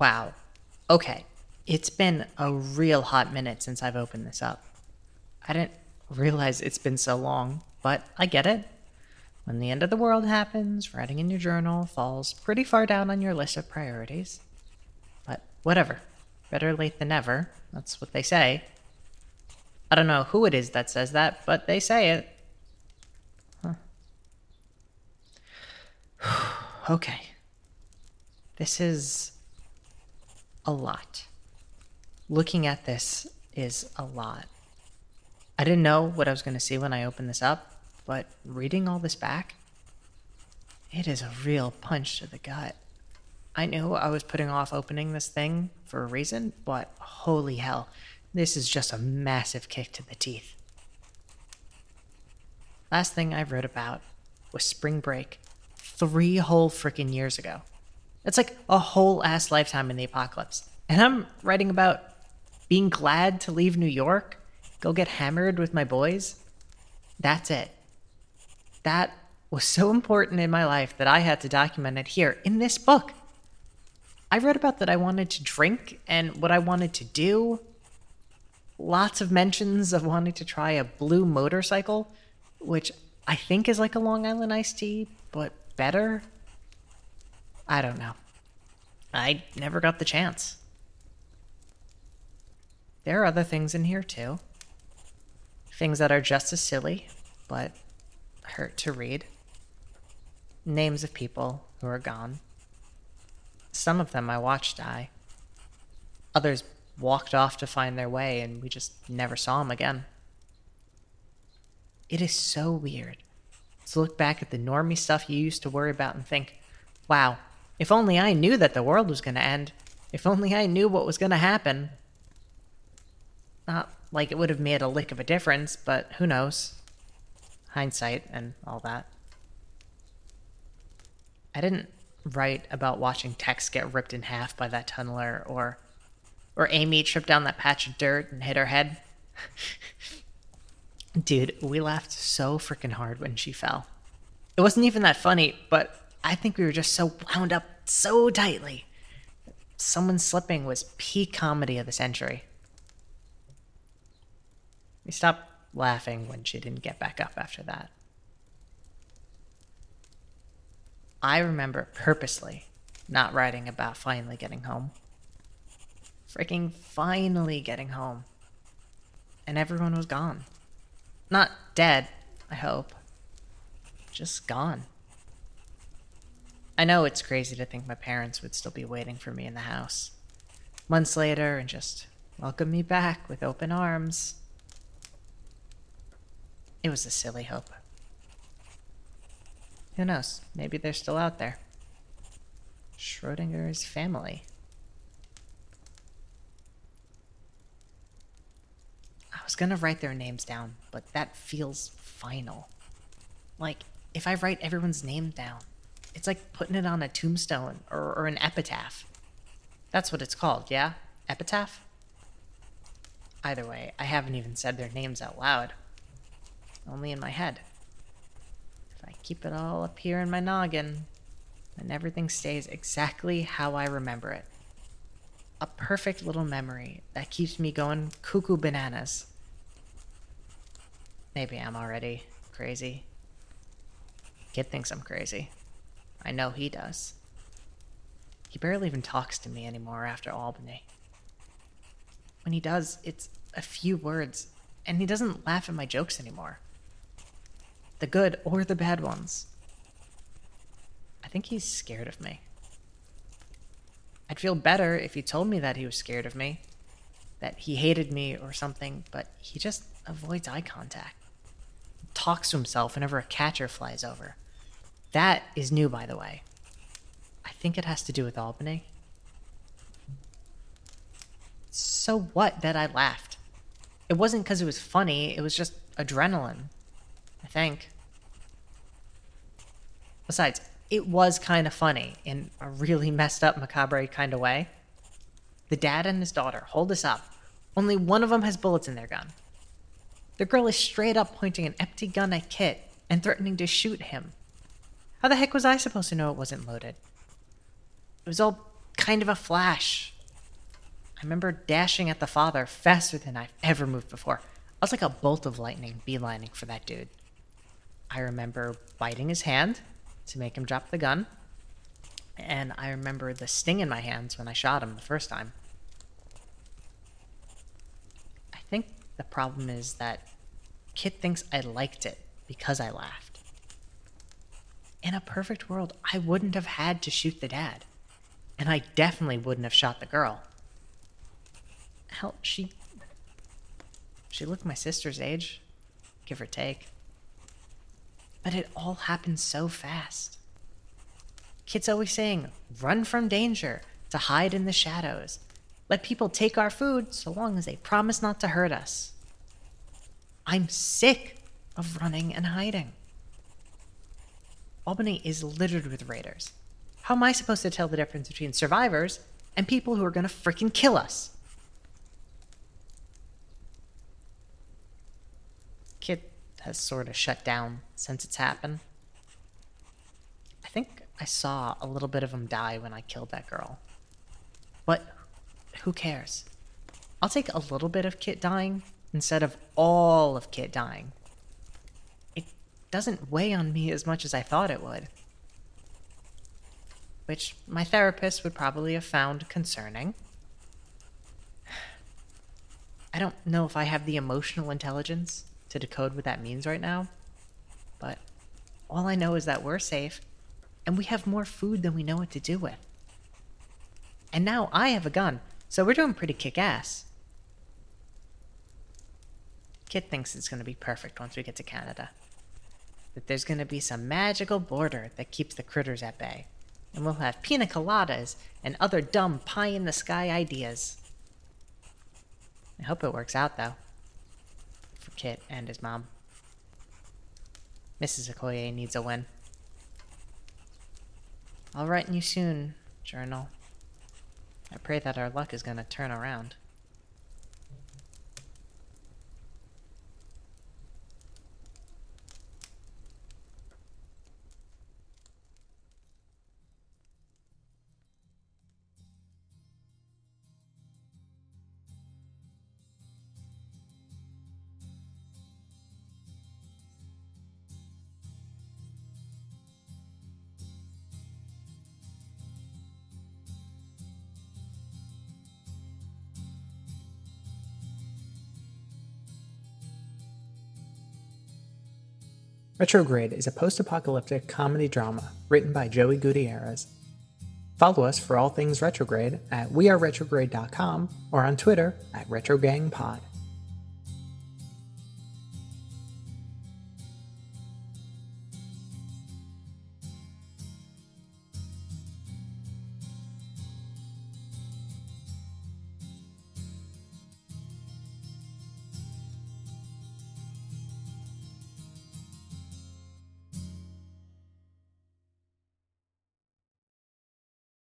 Wow. Okay. It's been a real hot minute since I've opened this up. I didn't realize it's been so long, but I get it. When the end of the world happens, writing in your journal falls pretty far down on your list of priorities. But whatever. Better late than never. That's what they say. I don't know who it is that says that, but they say it. Huh. Okay. This is a lot. Looking at this is a lot. I didn't know what I was going to see when I opened this up, but reading all this back, it is a real punch to the gut. I knew I was putting off opening this thing for a reason, but holy hell, this is just a massive kick to the teeth. Last thing I wrote about was spring break 3 whole freaking years ago. It's like a whole ass lifetime in the apocalypse. And I'm writing about being glad to leave New York, go get hammered with my boys. That's it. That was so important in my life that I had to document it here in this book. I wrote about that I wanted to drink and what I wanted to do. Lots of mentions of wanting to try a blue motorcycle, which I think is like a Long Island iced tea, but better. I don't know. I never got the chance. There are other things in here too. Things that are just as silly, but hurt to read. Names of people who are gone. Some of them I watched die. Others walked off to find their way and we just never saw them again. It is so weird to look back at the normie stuff you used to worry about and think, wow, if only I knew that the world was going to end. If only I knew what was going to happen. Not like it would have made a lick of a difference, but who knows? Hindsight and all that. I didn't write about watching Tex get ripped in half by that tunneler or Amy trip down that patch of dirt and hit her head. Dude, we laughed so freaking hard when she fell. It wasn't even that funny, but I think we were just so wound up so tightly. Someone slipping was peak comedy of the century. We stopped laughing when she didn't get back up after that. I remember purposely not writing about finally getting home. Freaking finally getting home. And everyone was gone. Not dead, I hope. Just gone. I know it's crazy to think my parents would still be waiting for me in the house. Months later and just welcome me back with open arms. It was a silly hope. Who knows? Maybe they're still out there. Schrodinger's family. I was gonna write their names down, but that feels final. Like, if I write everyone's name down, it's like putting it on a tombstone or an epitaph. That's what it's called, yeah? Epitaph? Either way, I haven't even said their names out loud. Only in my head. If I keep it all up here in my noggin, then everything stays exactly how I remember it. A perfect little memory that keeps me going cuckoo bananas. Maybe I'm already crazy. Kid thinks I'm crazy. I know he does. He barely even talks to me anymore after Albany. When he does, it's a few words, and he doesn't laugh at my jokes anymore. The good or the bad ones. I think he's scared of me. I'd feel better if he told me that he was scared of me, that he hated me or something, but he just avoids eye contact. Talks to himself whenever a catcher flies over. That is new, by the way. I think it has to do with Albany. So what that I laughed? It wasn't because it was funny, it was just adrenaline. I think. Besides, it was kind of funny in a really messed up, macabre kind of way. The dad and his daughter hold us up. Only one of them has bullets in their gun. The girl is straight up pointing an empty gun at Kit and threatening to shoot him. How the heck was I supposed to know it wasn't loaded? It was all kind of a flash. I remember dashing at the father faster than I've ever moved before. I was like a bolt of lightning beelining for that dude. I remember biting his hand to make him drop the gun. And I remember the sting in my hands when I shot him the first time. I think the problem is that Kit thinks I liked it because I laughed. In a perfect world, I wouldn't have had to shoot the dad. And I definitely wouldn't have shot the girl. Hell, she looked my sister's age, give or take. But it all happened so fast. Kit's always saying, run from danger, to hide in the shadows. Let people take our food so long as they promise not to hurt us. I'm sick of running and hiding. Albany is littered with raiders. How am I supposed to tell the difference between survivors and people who are gonna frickin' kill us? Kit has sort of shut down since it's happened. I think I saw a little bit of him die when I killed that girl. But who cares? I'll take a little bit of Kit dying instead of all of Kit dying. It doesn't weigh on me as much as I thought it would. Which my therapist would probably have found concerning. I don't know if I have the emotional intelligence to decode what that means right now, but all I know is that we're safe, and we have more food than we know what to do with. And now I have a gun, so we're doing pretty kick-ass. Kit thinks it's going to be perfect once we get to Canada. That there's going to be some magical border that keeps the critters at bay, and we'll have pina coladas and other dumb pie-in-the-sky ideas. I hope it works out, though. For Kit and his mom. Mrs. Okoye needs a win. I'll write you soon, Journal. I pray that our luck is going to turn around. Retrograde is a post-apocalyptic comedy drama written by Joey Gutierrez. Follow us for all things Retrograde at weareretrograde.com or on Twitter at RetroGangPod.